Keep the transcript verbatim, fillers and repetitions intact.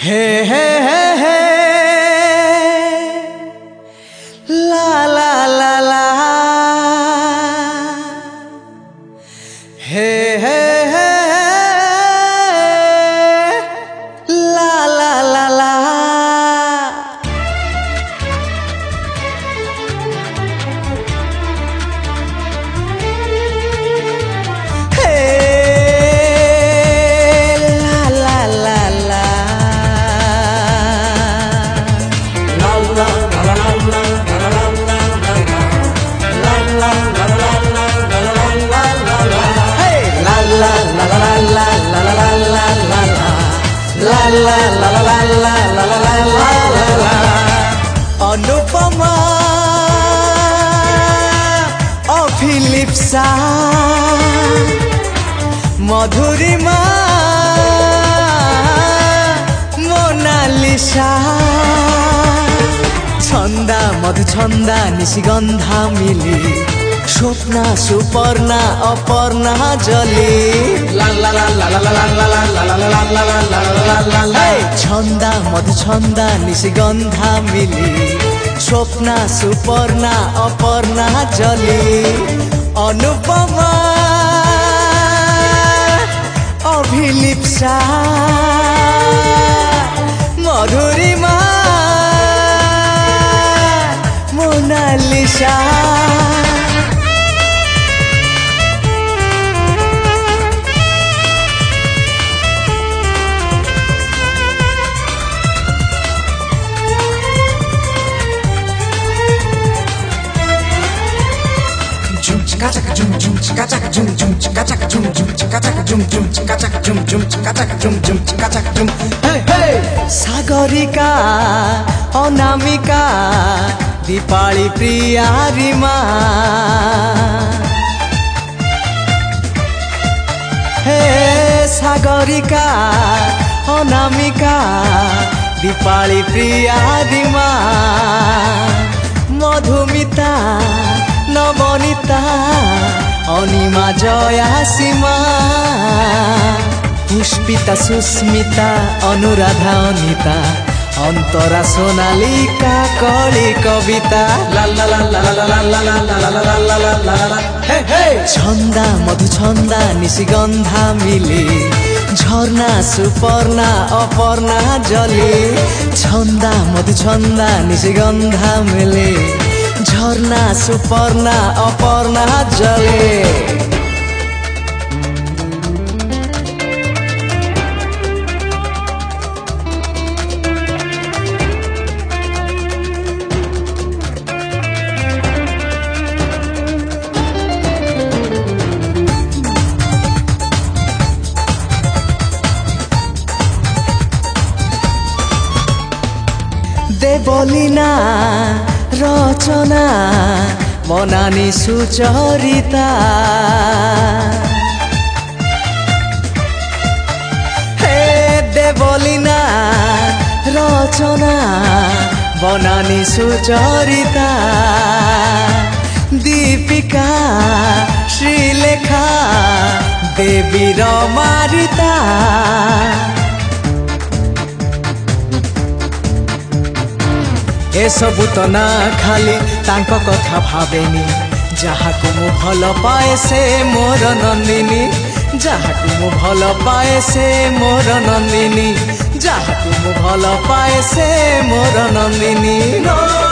हे hey hey hey la la la la hey hey hey la la la la Anupama Abhilipsa Madhurima Monalisa Chhanda Madhuchhanda Nishigandha Mili Swapna Suparna Aparna जली la la la la la la la la la la la la ला छंदा मधुछंदा निशिगंधा मिली स्वप्ना सुपर्णा अपर्णा जली Anupama Abhilipsa Madhurima Monalisa Zoom zoom chaka chaka zoom zoom chaka chaka zoom zoom chaka chaka zoom zoom chaka chaka zoom zoom chaka chaka zoom zoom chaka chaka zoom hey hey Sagarika Anamika Dipali Priya Rima hey Sagarika Anamika Dipali Priya Rima Madhumita Navanita Anima Jaya Seema Pushpita Susmita Anuradha Anita Antara Sonalika कली कविता ला la la la la la la la la la la la la hey हे छंदा मधुछंदा निशिगंधा मिली झरना सुपर्णा अपर्णा जली छंदा मधुछंदा निशिगंधा मिली झरना सुपर्णा अपर्णा जले देवलीना रचना बनानी सुचरिता हे देवलीना रचना बनानी सुचरिता दीपिका श्रीलेखा देवी रमारिता ए सबु तो ना खाली तांको कथा भावेनी जहाकु मु भल पाए से मोर नंदिनी जहाकु मु भल पाए से मोर नंदिनी जहाकु मु भल पाए से मोर नंदिनी।